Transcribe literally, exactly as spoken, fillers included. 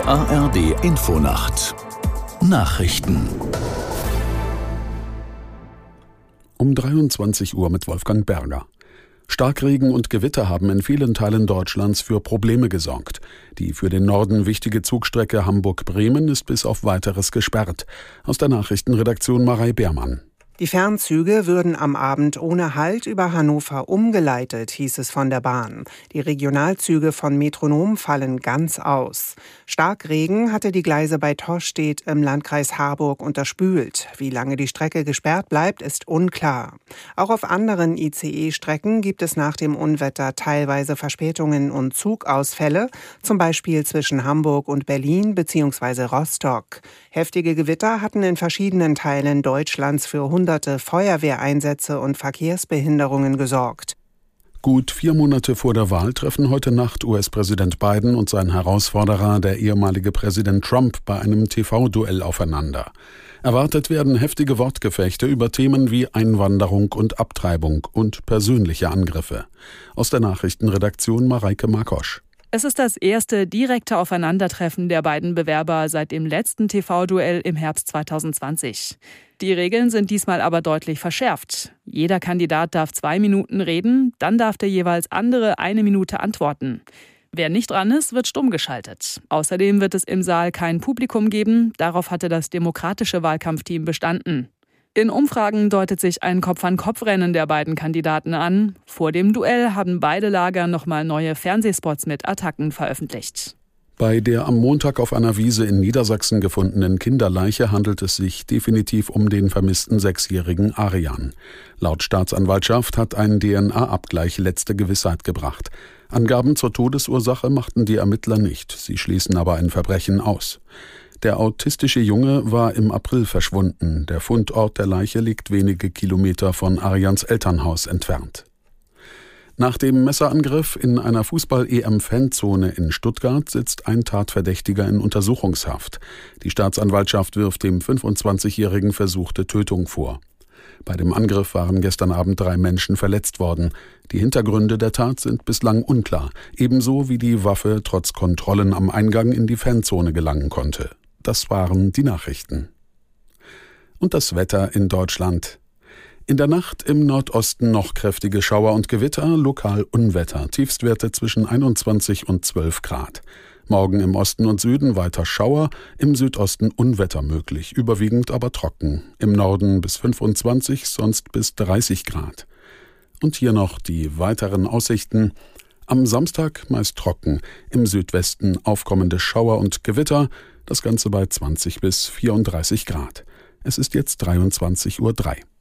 A R D Infonacht Nachrichten um dreiundzwanzig Uhr mit Wolfgang Berger. Starkregen und Gewitter haben in vielen Teilen Deutschlands für Probleme gesorgt. Die für den Norden wichtige Zugstrecke Hamburg-Bremen ist bis auf Weiteres gesperrt. Aus der Nachrichtenredaktion Marei Beermann. Die Fernzüge würden am Abend ohne Halt über Hannover umgeleitet, hieß es von der Bahn. Die Regionalzüge von Metronom fallen ganz aus. Starkregen hatte die Gleise bei Tostedt im Landkreis Harburg unterspült. Wie lange die Strecke gesperrt bleibt, ist unklar. Auch auf anderen I C E-Strecken gibt es nach dem Unwetter teilweise Verspätungen und Zugausfälle, zum Beispiel zwischen Hamburg und Berlin bzw. Rostock. Heftige Gewitter hatten in verschiedenen Teilen Deutschlands für hunderte Feuerwehreinsätze und Verkehrsbehinderungen gesorgt. Gut vier Monate vor der Wahl treffen heute Nacht U S-Präsident Biden und sein Herausforderer, der ehemalige Präsident Trump, bei einem T V-Duell aufeinander. Erwartet werden heftige Wortgefechte über Themen wie Einwanderung und Abtreibung und persönliche Angriffe. Aus der Nachrichtenredaktion Mareike Markosch. Es ist das erste direkte Aufeinandertreffen der beiden Bewerber seit dem letzten T V-Duell im Herbst zweitausendzwanzig. Die Regeln sind diesmal aber deutlich verschärft. Jeder Kandidat darf zwei Minuten reden, dann darf der jeweils andere eine Minute antworten. Wer nicht dran ist, wird stumm geschaltet. Außerdem wird es im Saal kein Publikum geben, darauf hatte das demokratische Wahlkampfteam bestanden. In Umfragen deutet sich ein Kopf-an-Kopf-Rennen der beiden Kandidaten an. Vor dem Duell haben beide Lager nochmal neue Fernsehspots mit Attacken veröffentlicht. Bei der am Montag auf einer Wiese in Niedersachsen gefundenen Kinderleiche handelt es sich definitiv um den vermissten sechsjährigen Arian. Laut Staatsanwaltschaft hat ein D N A-Abgleich letzte Gewissheit gebracht. Angaben zur Todesursache machten die Ermittler nicht. Sie schließen aber ein Verbrechen aus. Der autistische Junge war im April verschwunden. Der Fundort der Leiche liegt wenige Kilometer von Arians Elternhaus entfernt. Nach dem Messerangriff in einer Fußball-E M-Fanzone in Stuttgart sitzt ein Tatverdächtiger in Untersuchungshaft. Die Staatsanwaltschaft wirft dem fünfundzwanzigjährigen versuchte Tötung vor. Bei dem Angriff waren gestern Abend drei Menschen verletzt worden. Die Hintergründe der Tat sind bislang unklar, ebenso wie die Waffe trotz Kontrollen am Eingang in die Fanzone gelangen konnte. Das waren die Nachrichten. Und das Wetter in Deutschland. In der Nacht im Nordosten noch kräftige Schauer und Gewitter, lokal Unwetter, Tiefstwerte zwischen einundzwanzig und zwölf Grad. Morgen im Osten und Süden weiter Schauer, im Südosten Unwetter möglich, überwiegend aber trocken. Im Norden bis fünfundzwanzig, sonst bis dreißig Grad. Und hier noch die weiteren Aussichten. Am Samstag meist trocken, im Südwesten aufkommende Schauer und Gewitter, das Ganze bei zwanzig bis vierunddreißig Grad. Es ist jetzt dreiundzwanzig Uhr drei.